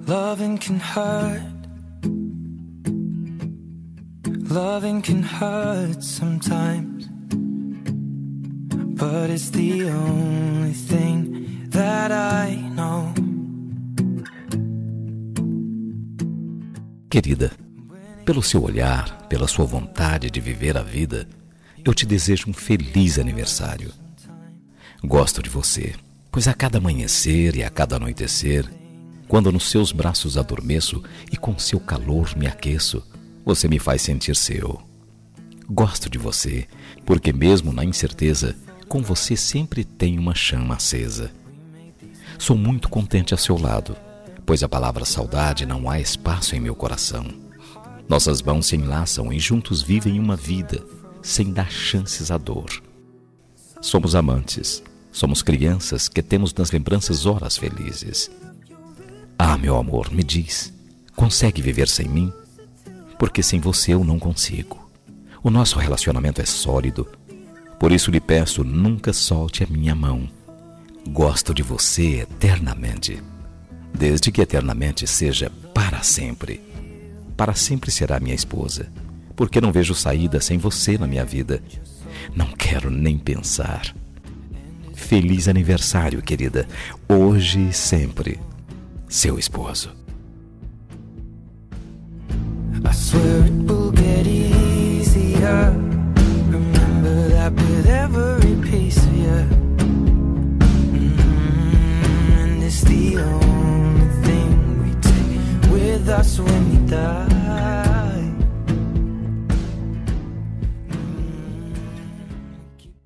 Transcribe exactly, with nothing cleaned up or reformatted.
Loving can hurt. Loving can hurt sometimes, but it's the only thing that I know. Querida, pelo seu olhar, pela sua vontade de viver a vida, eu te desejo um feliz aniversário. Gosto de você, pois a cada amanhecer e a cada anoitecer, quando nos seus braços adormeço e com seu calor me aqueço, você me faz sentir seu. Gosto de você, porque mesmo na incerteza, com você sempre tem uma chama acesa. Sou muito contente ao seu lado, pois a palavra saudade não há espaço em meu coração. Nossas mãos se enlaçam e juntos vivem uma vida, sem dar chances à dor. Somos amantes, somos crianças que temos nas lembranças horas felizes. Ah, meu amor, me diz, consegue viver sem mim? Porque sem você eu não consigo. O nosso relacionamento é sólido, por isso lhe peço, nunca solte a minha mão. Gosto de você eternamente, desde que eternamente seja para sempre. Para sempre será minha esposa, porque não vejo saída sem você na minha vida. Não quero nem pensar. Feliz aniversário, querida, hoje e sempre. Seu esposo. I swear it will get easier. Remember that with every piece